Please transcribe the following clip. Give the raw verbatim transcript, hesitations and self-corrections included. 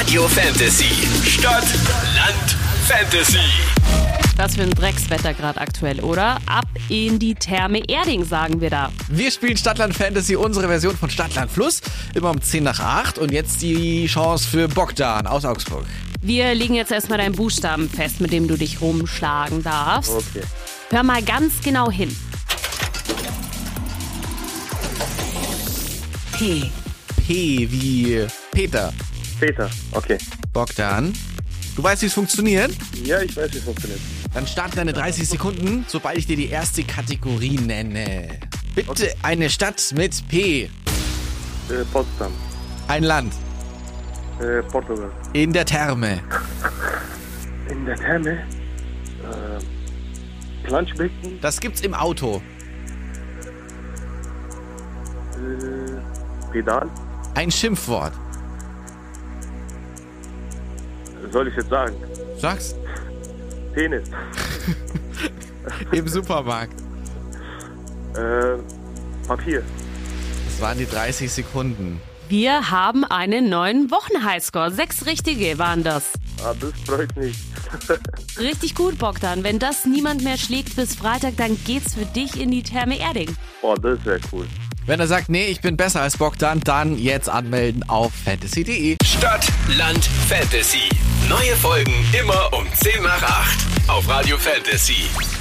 Radio Fantasy. Stadt, Land, Fantasy. Was für ein Dreckswetter gerade aktuell, oder? Ab in die Therme Erding, sagen wir da. Wir spielen Stadtland Fantasy, unsere Version von Stadtland Fluss, immer um zehn nach acht. Und jetzt die Chance für Bogdan aus Augsburg. Wir legen jetzt erstmal deinen Buchstaben fest, mit dem du dich rumschlagen darfst. Okay. Hör mal ganz genau hin. P. P wie Peter. Peter, okay. Bogdan, du weißt, wie es funktioniert? Ja, ich weiß, wie es funktioniert. Dann starten deine dreißig Sekunden, sobald ich dir die erste Kategorie nenne. Bitte Okay. eine Stadt mit P. Äh, Potsdam. Ein Land. Äh, Portugal. In der Therme. In der Therme. Äh, Planschbecken. Das gibt's im Auto. Äh, Pedal. Ein Schimpfwort. Soll ich jetzt sagen? Sag's. Penis. Im Supermarkt. Äh, Papier. Das waren die dreißig Sekunden. Wir haben einen neuen Wochen-Highscore. Sechs richtige waren das. Ah, das freut mich. Richtig gut, Bogdan. Wenn das niemand mehr schlägt bis Freitag, dann geht's für dich in die Therme Erding. Oh, das wäre cool. Wenn er sagt, nee, ich bin besser als Bogdan, dann jetzt anmelden auf fantasy punkt de. Stadt, Land, Fantasy. Neue Folgen immer um zehn nach acht auf Radio Fantasy.